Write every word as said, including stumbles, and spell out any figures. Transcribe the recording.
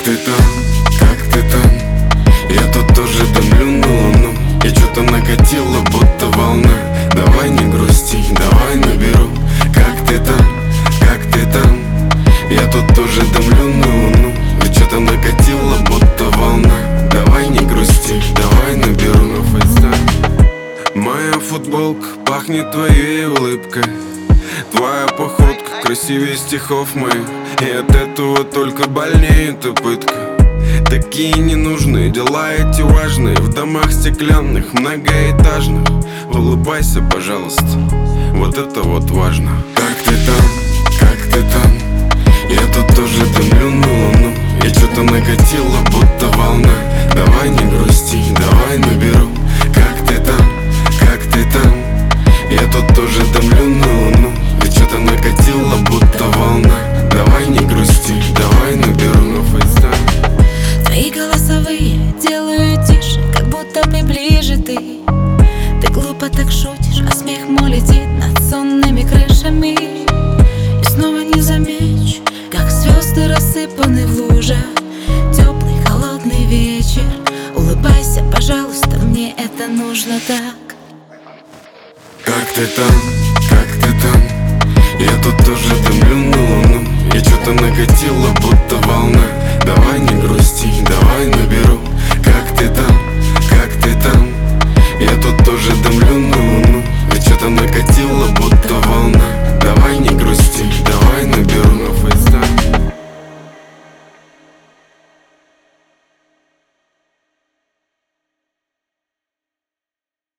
ты там, как ты там? Я тут тоже дымлю на луну. И что-то накатило, будто волна. Давай не грусти, давай наберу. Как ты там, как ты там? Я тут тоже дымлю на луну. И что-то накатило, будто волна. Давай не грусти, давай наберу на фейстайм. Моя футболка пахнет твоей улыбкой. Твоя походка красивее стихов моих. И от этого только больнее эта пытка. Такие ненужные дела эти важные. В домах стеклянных, многоэтажных. Улыбайся, пожалуйста, вот это вот важно. Как ты там, как ты там? Я тут тоже дымлю на луну. И что-то накатило, будто волна. Давай не грусти, давай наберу. Как ты там, как ты там? Я тут тоже дымлю на луну. И что-то накатило, будто волна. Давай не грусти, давай наберу на фейстайм. Твои голосовые делают тише, как будто бы ближе ты. Ты глупо так шутишь, а смех мой летит над сонными крышами. И снова не замечу, как звезды рассыпаны в лужах. Теплый холодный вечер. Улыбайся, пожалуйста, мне это нужно так. Как ты там, как ты там? Я тут тоже дымлю на луну. И что-то накатило, будто волна. Давай не грусти.